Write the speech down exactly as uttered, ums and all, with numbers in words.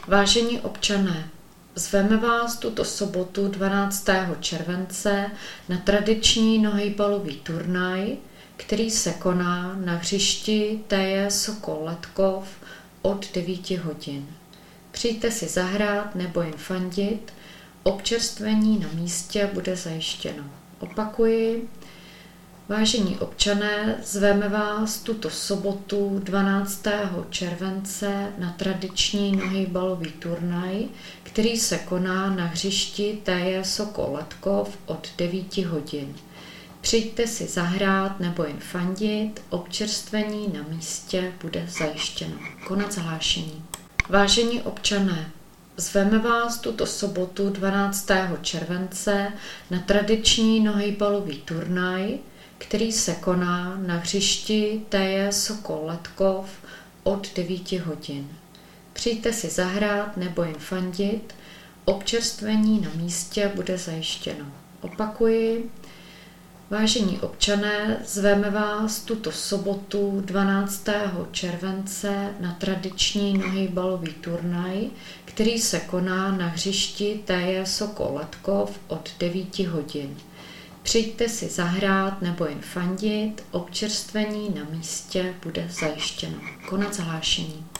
Vážení občané, zveme vás tuto sobotu dvanáctého července na tradiční nohejbalový turnaj, který se koná na hřišti T J Sokol Letkov od devíti hodin. Přijďte si zahrát nebo jen fandit, občerstvení na místě bude zajištěno. Opakuji, vážení občané, zveme vás tuto sobotu dvanáctého července na tradiční nohejbalový turnaj, který se koná na hřišti T J Sokol Letkov od devíti hodin. Přijďte si zahrát nebo jen fandit, občerstvení na místě bude zajištěno. Konec hlášení. Vážení občané, zveme vás tuto sobotu dvanáctého července na tradiční nohejbalový turnaj, který se koná na hřišti T J Sokol Letkov od devíti hodin. Přijďte si zahrát nebo jen fandit, občerstvení na místě bude zajištěno. Opakuji, vážení občané, zveme vás tuto sobotu dvanáctého července na tradiční nohejbalový turnaj, který se koná na hřišti T J Sokol Letkov od devíti hodin. Přijďte si zahrát nebo jen fandit, občerstvení na místě bude zajištěno. Konec hlášení.